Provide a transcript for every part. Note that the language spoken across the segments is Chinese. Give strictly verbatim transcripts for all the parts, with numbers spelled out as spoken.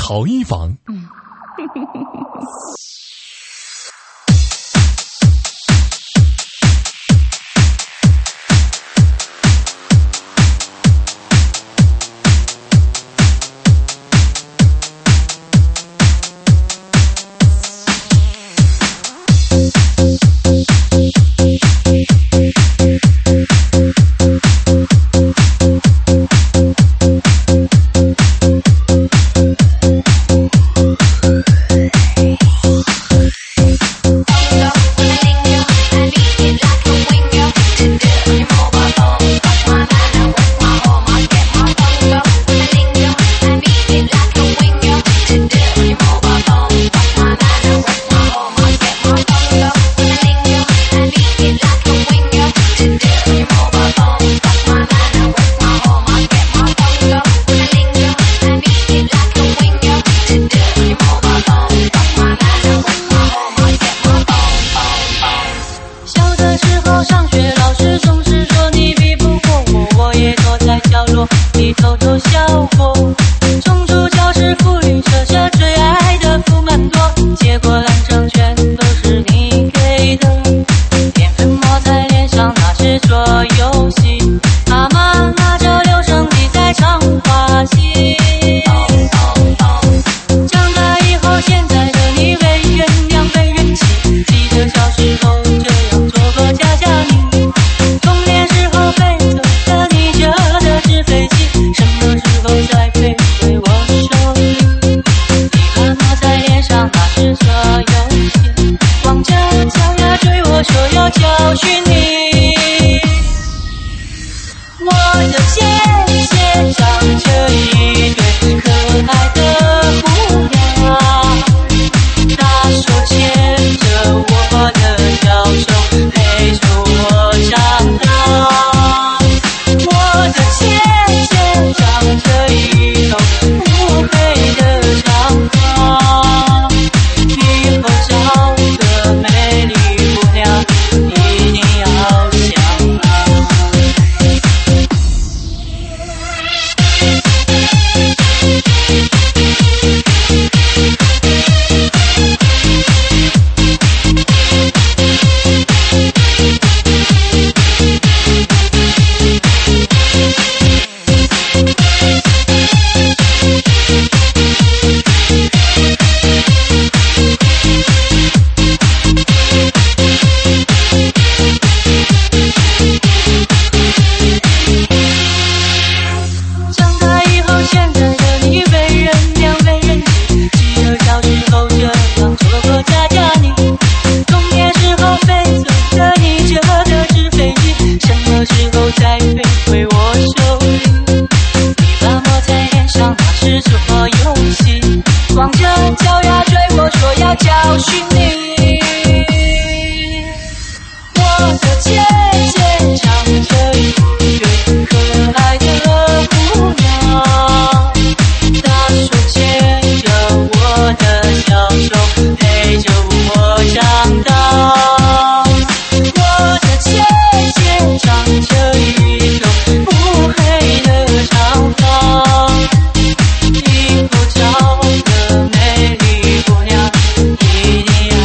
陶一坊。 嗯一定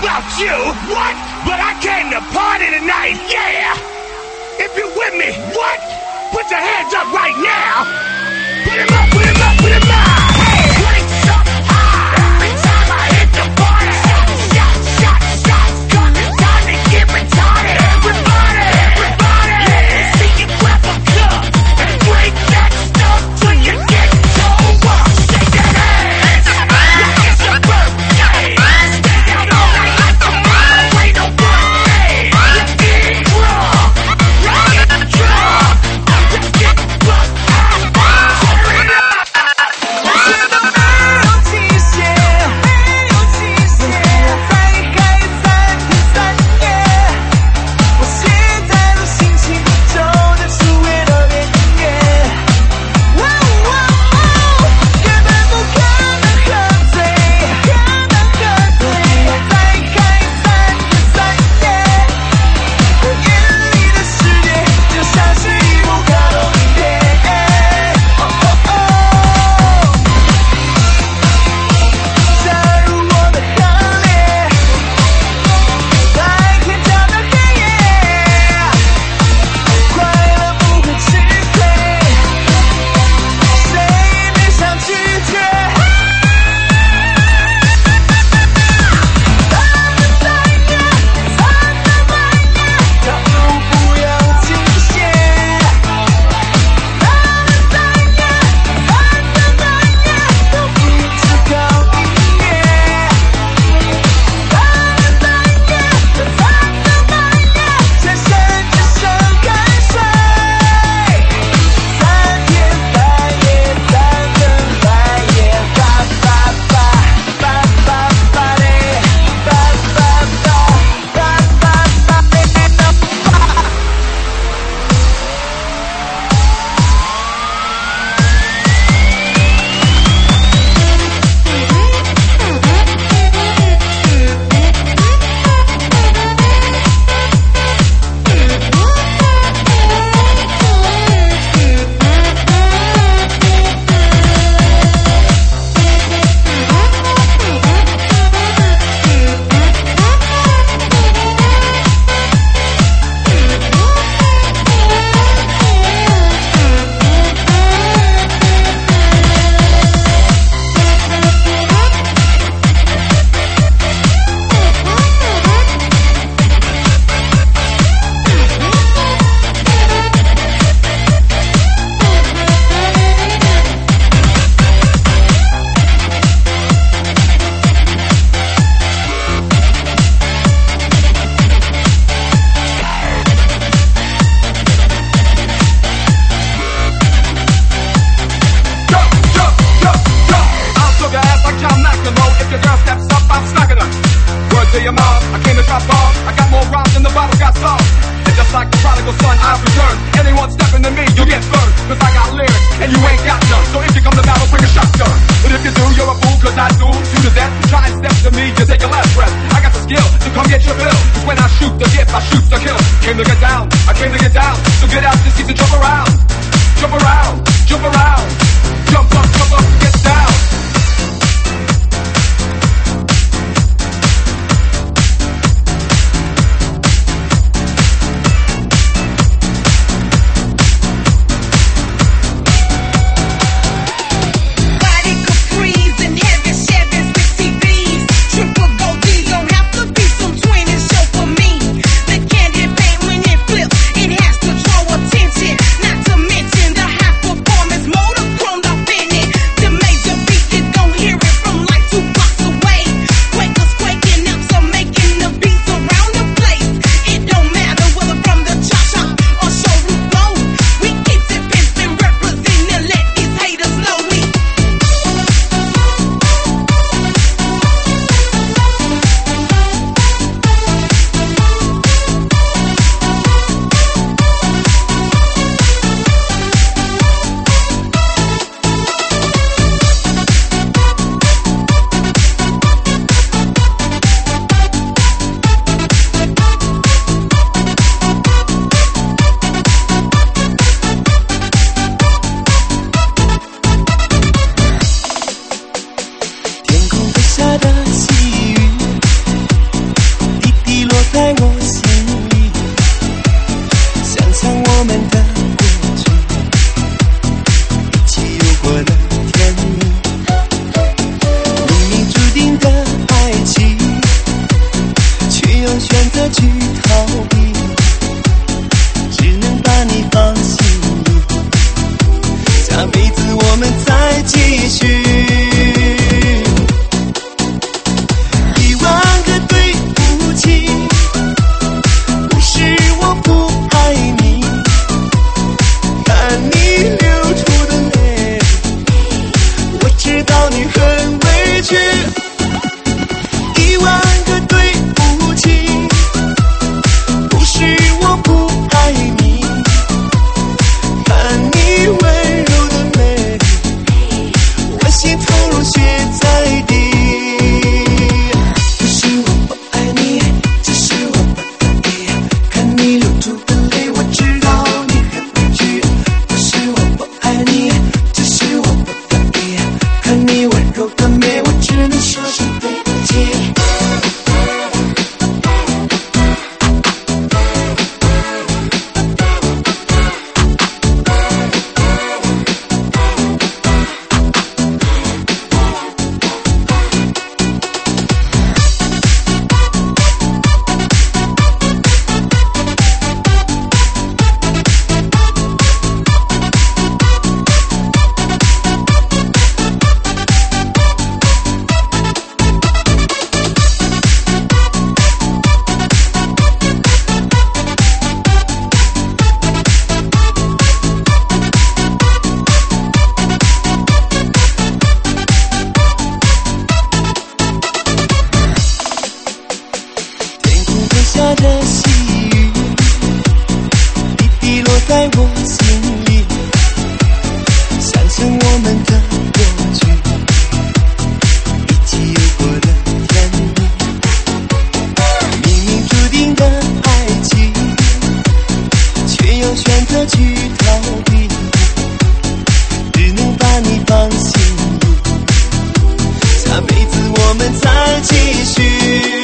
about you. What? But I came to party tonight, yeah. If you're with me, what? Put your hands up right now. Put 'em up, put 'em up, put 'em up. Hey, lights up high. Every time I hit the party, shot, shot, shot, shots coming. Time to get retarded. Everybody, everybody, let me see you clap a cup and drink that stuff till you get toe up. Shake that ass like it's your birthday. Stay out all night like a mile. Ain't no birthday. Let's get drunk, let's get drunk, let's get fucked up. Turn it up. 'Cause I got lyrics and you ain't got none. So if you come to battle, bring a shotgun. But if you do, you're a fool, 'cause I do you to death. Try and step to me, you take your last breath. I got the skill, so come get your bill. 'Cause when I shoot the gift, I shoot the kill. Came to get down, I came to get down. So get out this seat to jump around. Jump around, jump around. Jump up, jump up, get down. Motor 有选择去逃避，只能把你放心里，下辈子我们再继续。一万个对不起，不是我不爱你，看你流出的泪，我知道你很委屈。一万个对不起，不是我不爱你，看你温柔的美，我心投入血在地。不是我不爱你，只是我不得已，看你流出的泪，我知道你很委屈。不是我不爱你，只是我不得已，看你温柔的美，我只能说声对不起。下的细雨，滴滴落在我心里，想想我们的过去，一起有过的甜蜜，明明注定的爱情，却又选择去逃避，只能把你放心里，下辈子我们再继续。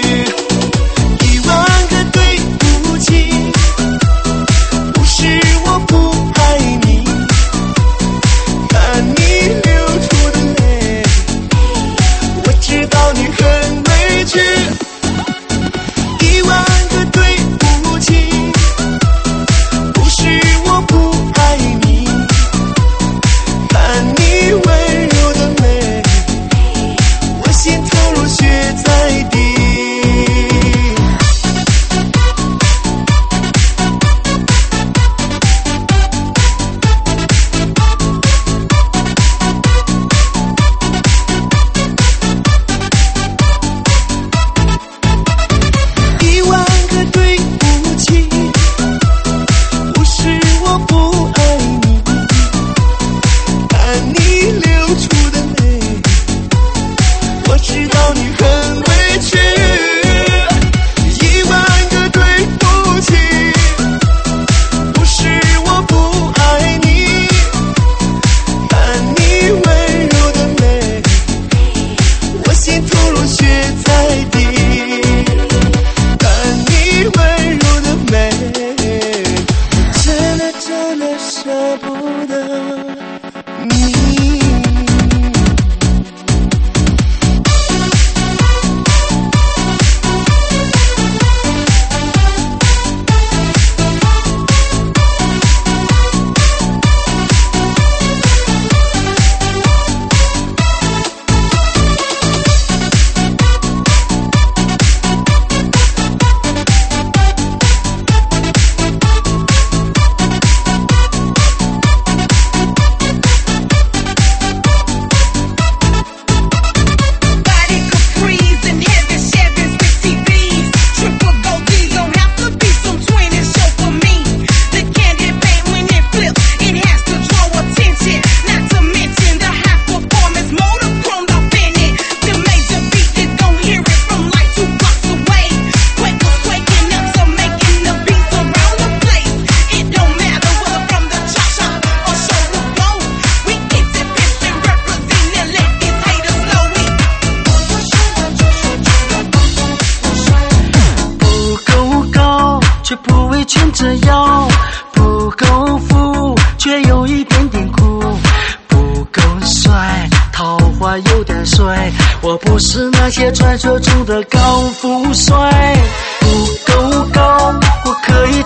牵着腰，不够富，却有一点点苦，不够帅，桃花有点衰，我不是那些传说中的高富帅。不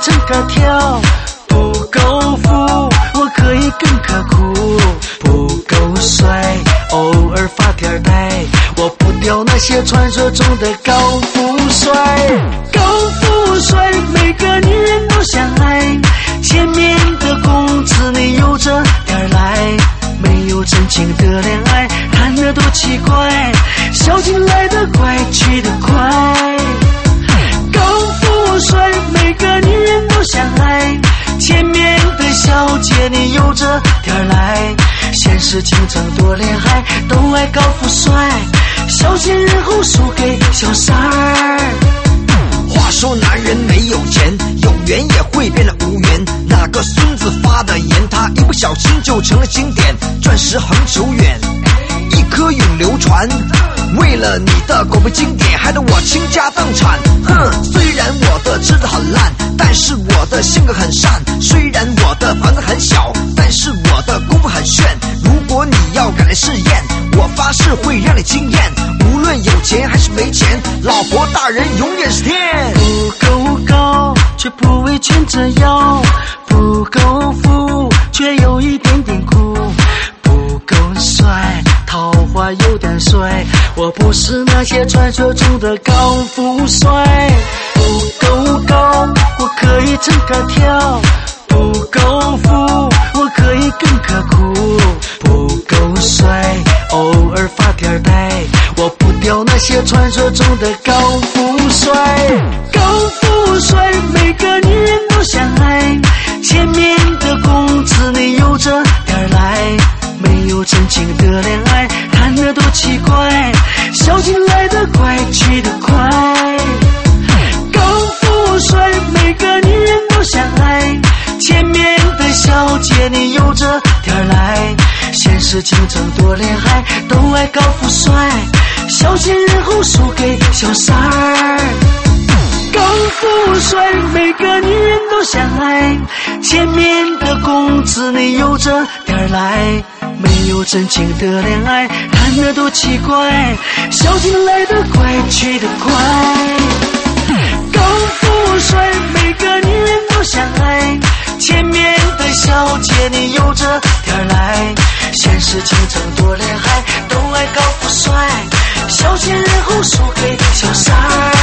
唱歌跳，不够富，我可以更刻苦，不够帅，偶尔发点呆，我不丢那些传说中的高富帅。高富帅，每个女人都想爱，前面的公子你悠着点来，没有真情的恋爱，谈的多奇怪，笑进来的快，去的快。高富帅，每个女人都想爱，前面的小姐你悠着点来，现实竞争多厉害，都爱高富帅，小心日后输给小三儿。 话说男人没有钱，有缘也会变得无缘。哪个孙子发的言，他一不小心就成了经典。钻石恒久远，一颗永流传。为了你的口碑经典，害得我倾家荡产。哼，虽然我的吃的很烂，但是我的性格很善。虽然我的房子很小，但是我的功夫很炫。如果你要敢来试验，我发誓会让你惊艳。无论有钱还是没钱，老婆大人永远是天。 不够高，却不为权折腰；不够富，却有一点点苦；不够帅，桃花有点衰。我不是那些传说中的高富帅。不够高，我可以唱歌跳；不够富，我可以更刻苦；不够帅，偶尔发点呆，我不丢那些传说中的高富帅。高富帅，每个女人都想爱，前面的公子你悠着点来，没有真情的恋爱，谈的多奇怪，笑进来的快，去的快。高富帅，每个女人都想爱，前面的小姐你悠着点来，现实竞争多厉害，都爱高富帅，小心日后输给小三儿。高富帅，每个女人都想爱，前面的公子你悠着点来，没有真情的恋爱，谈的多奇怪，笑进来的快，去的快。高富帅，每个女人都想爱，前面的小姐你悠着点来，现实竞争多厉害，都爱高富帅，小心日后输给小三儿。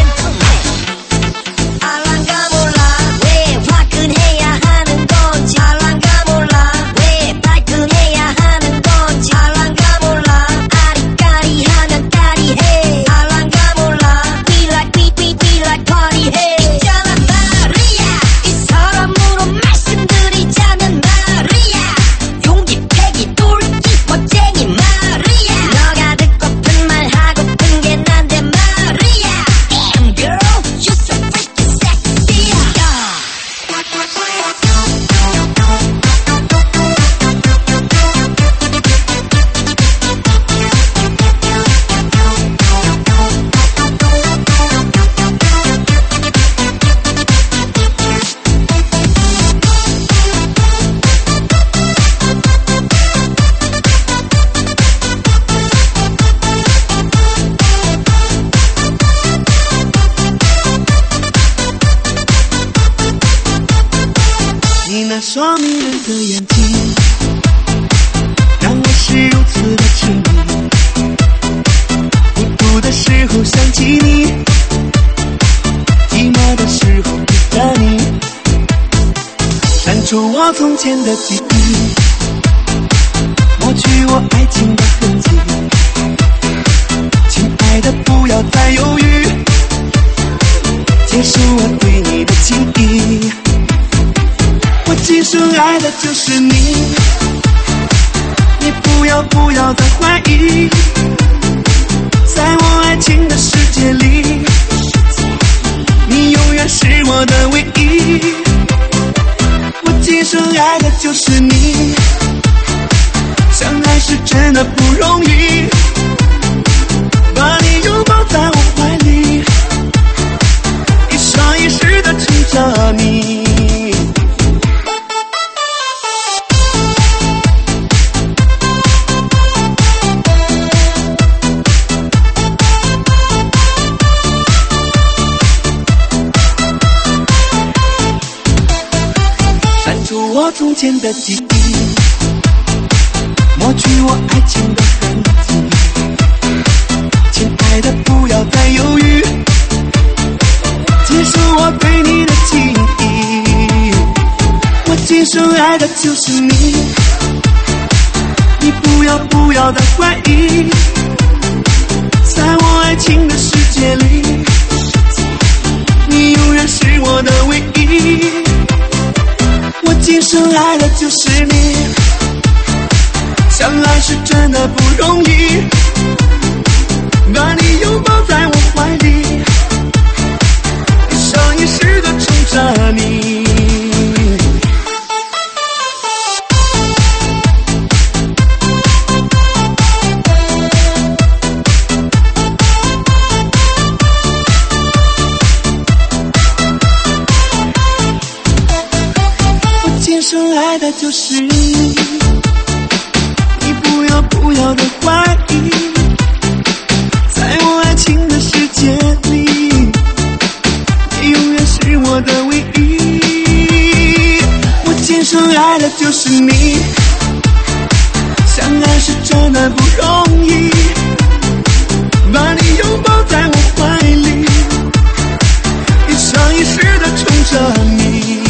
双迷人的眼睛，让我是如此的痴迷。孤独的时候想起你，寂寞的时候记得你，删除我从前的记忆，抹去我爱情的痕迹。亲爱的，不要再犹豫，接受我对你的情意。我今生爱的就是你，你不要不要再怀疑，在我爱情的世界里，你永远是我的唯一。我今生爱的就是你，相爱是真的不容易，把你拥抱在我怀里，一生一世的宠着你。 我从前的记忆，抹去我爱情的痕迹。亲爱的，不要再犹豫，接受我对你的情意。我今生爱的就是你，你不要不要再怀疑，在我爱情的世界里，你永远是我的唯一。我今生爱的就是你，相爱是真的不容易，把你拥抱在我怀里，一生一世的宠着你。我今生爱的就是你，你不要不要的怀疑，在我爱情的世界里，你永远是我的唯一。我今生爱的就是你，相爱是真的不容易，把你拥抱在我怀里，一生一世的宠着你。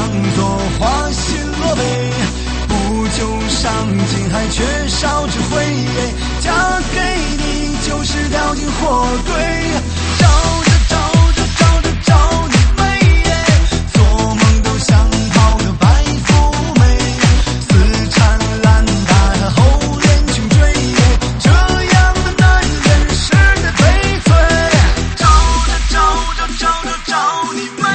作花心落泪，不求上进还缺少智慧，嫁给你就是掉进火堆，找着找着找着找你美，做梦都想泡个白富美，死缠烂打的后恋穷追，这样的男人是的最脆，找着找着找着找你美。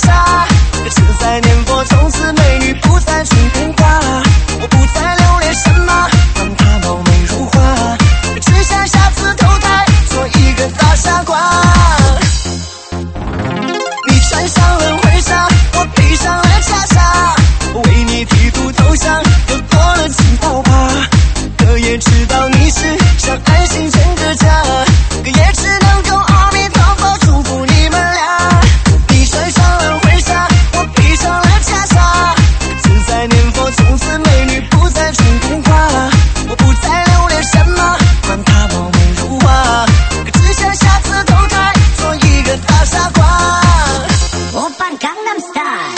从此美女不再去变化，我不再留恋什么上又多了几道疤。可也知道你是想爱惜整个家，可也只能够阿弥陀佛祝福你们俩。你穿上了婚纱，我披上了袈裟，自在念佛，从此美女不再穿冬花。我不再留恋什么，管他貌美如花，可只想下次投胎做一个大傻瓜。 오빤 강남 스타일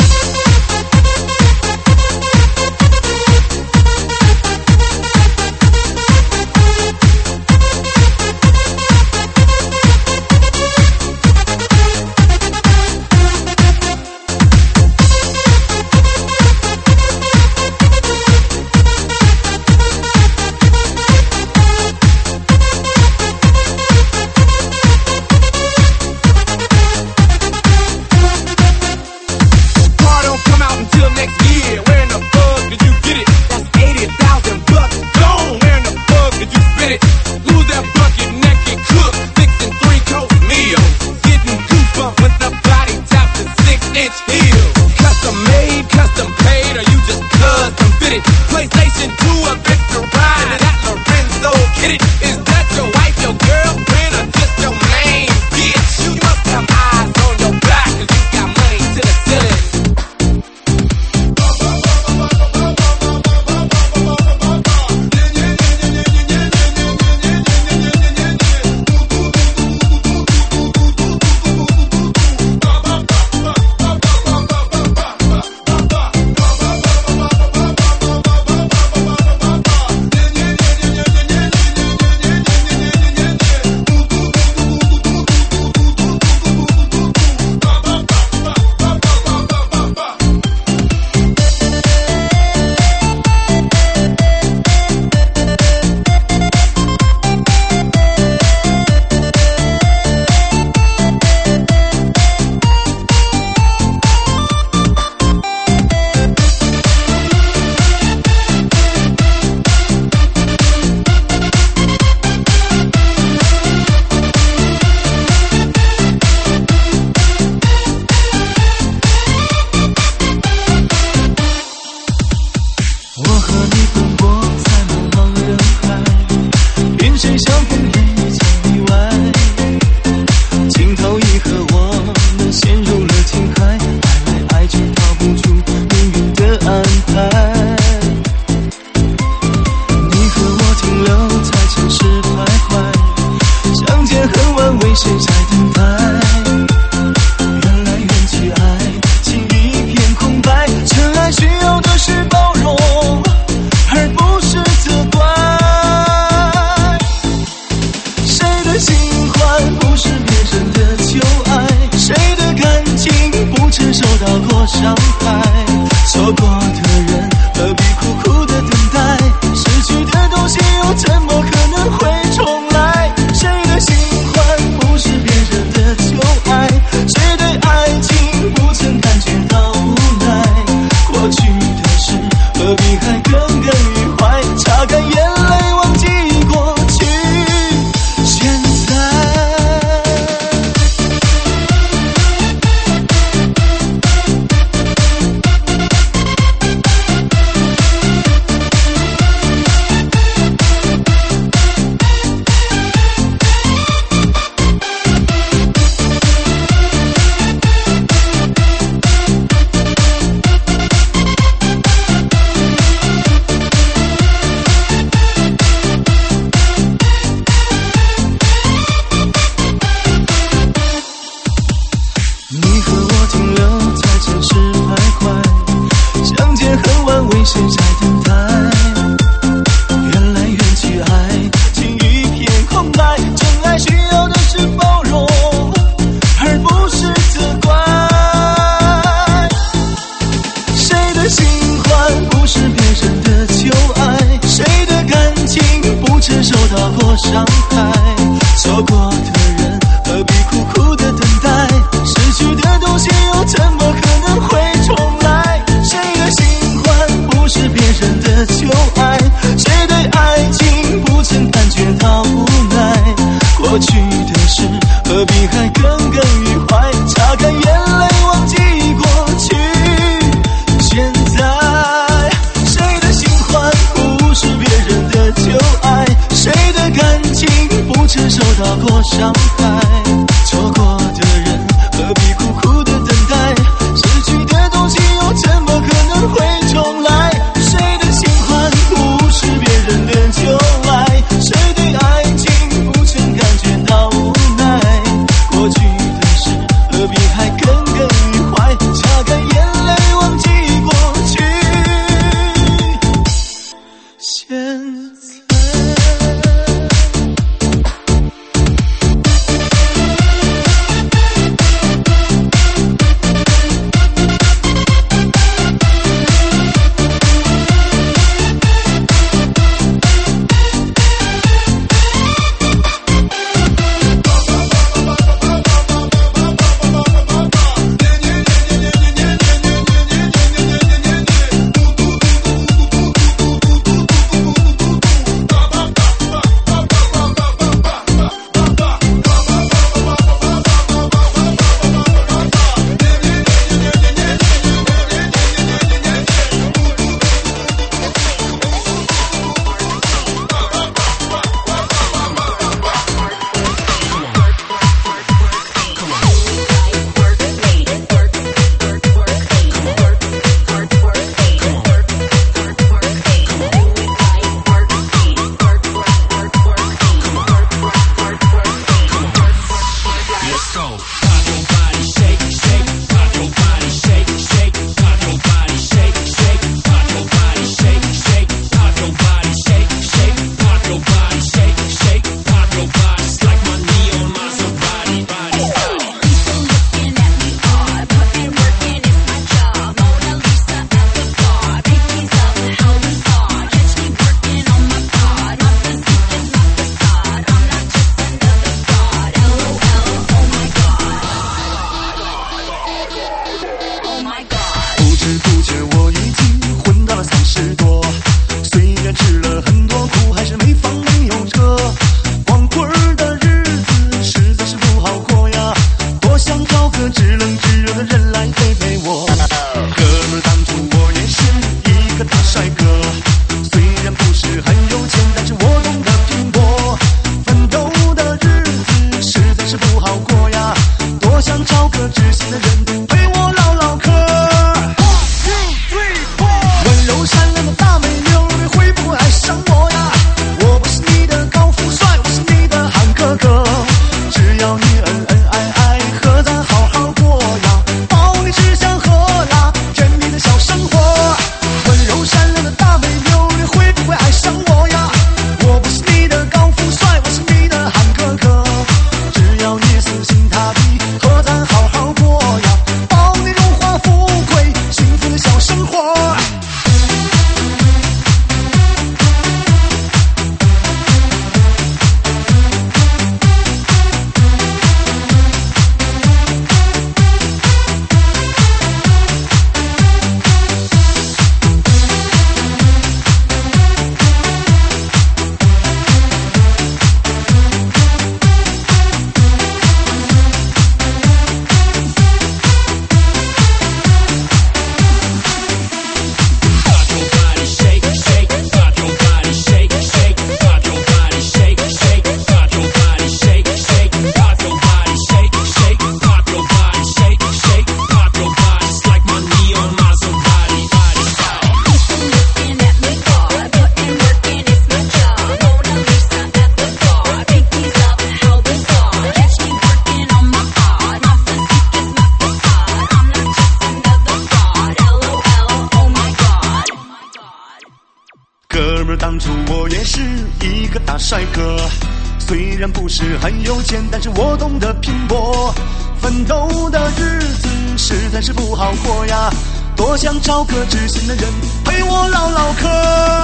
哥们，当初我也是一个大帅哥，虽然不是很有钱，但是我懂得拼搏，奋斗的日子实在是不好过呀，多想找个知心的人陪我唠唠嗑。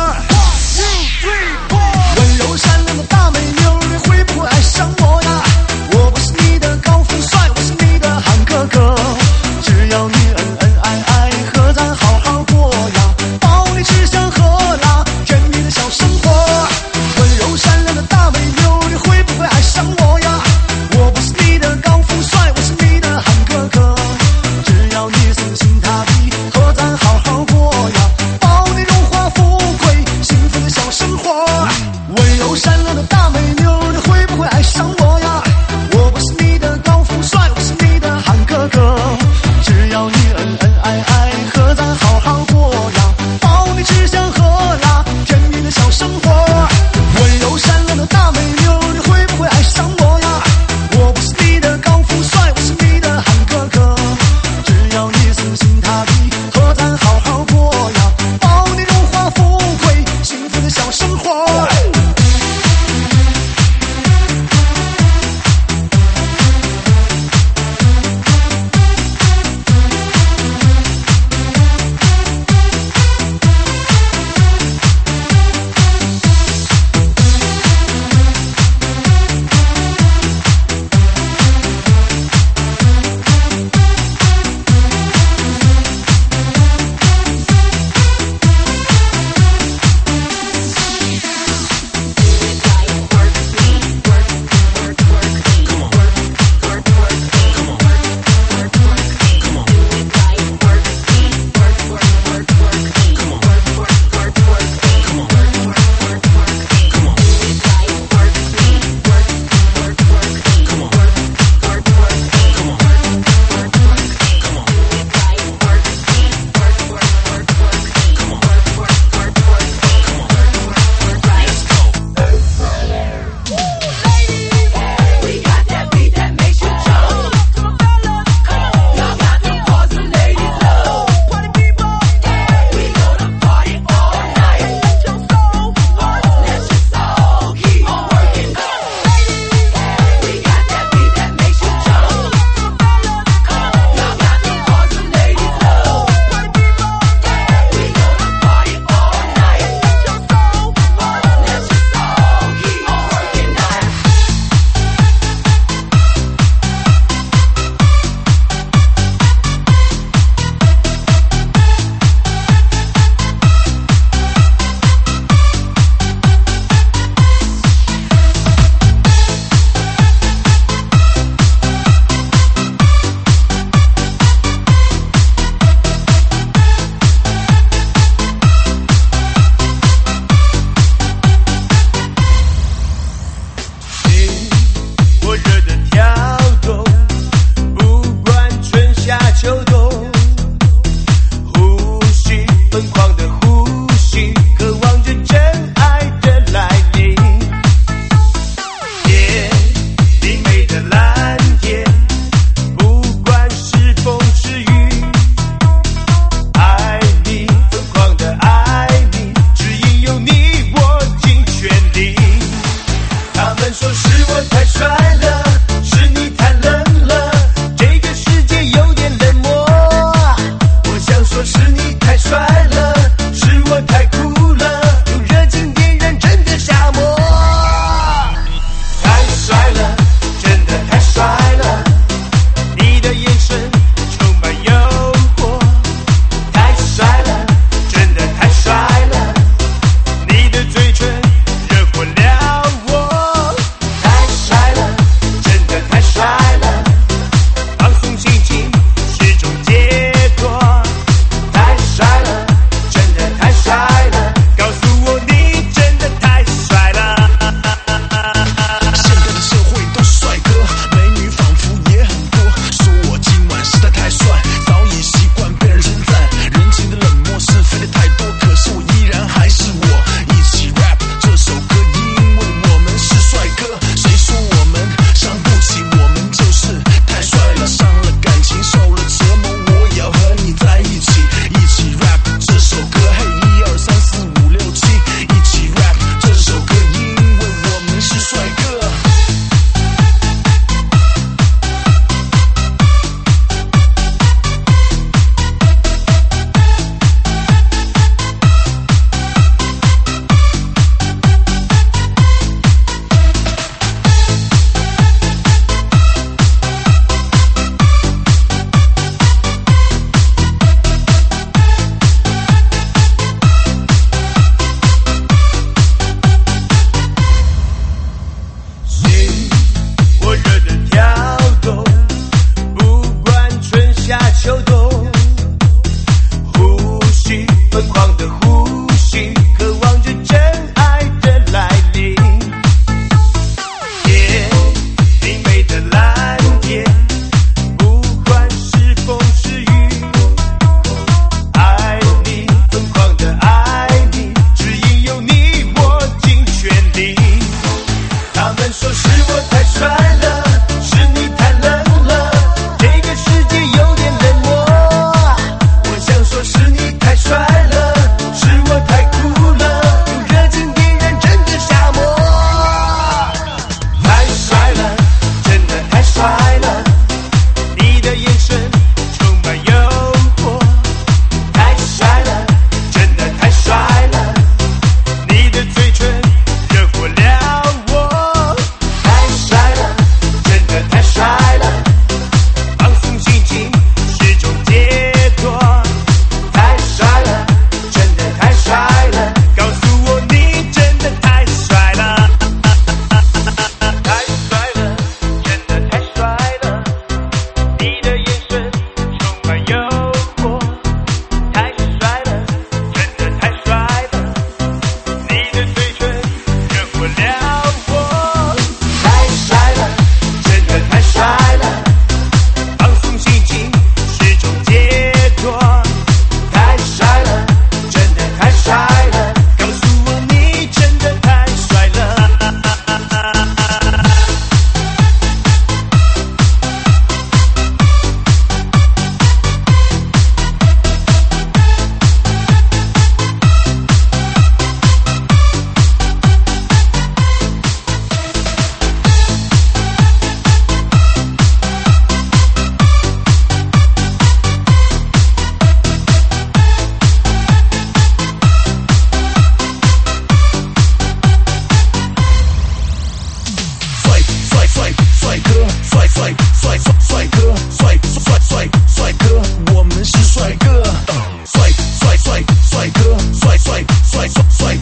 温柔善良的大美妞，你会不会爱上我呀？我不是你的高富帅，我是你的韩哥哥，只要你恩恩爱爱，和咱好好过呀，抱你吃香喝辣，甜蜜的小生活。温柔善良的大美妞，你会不会爱上我呀？我不是你的高富帅，我是你的韩哥哥，只要你死心塌地，和咱好好过呀，保你荣华富贵，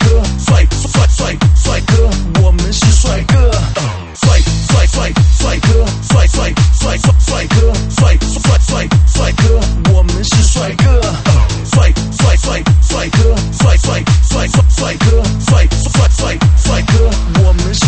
哥，帅帅帅帅哥，我们是帅哥，帅帅帅帅哥，帅帅帅帅帅哥，帅帅帅帅哥，我们是帅哥，帅帅帅帅哥，帅帅帅帅帅哥，帅帅帅帅哥，我们是。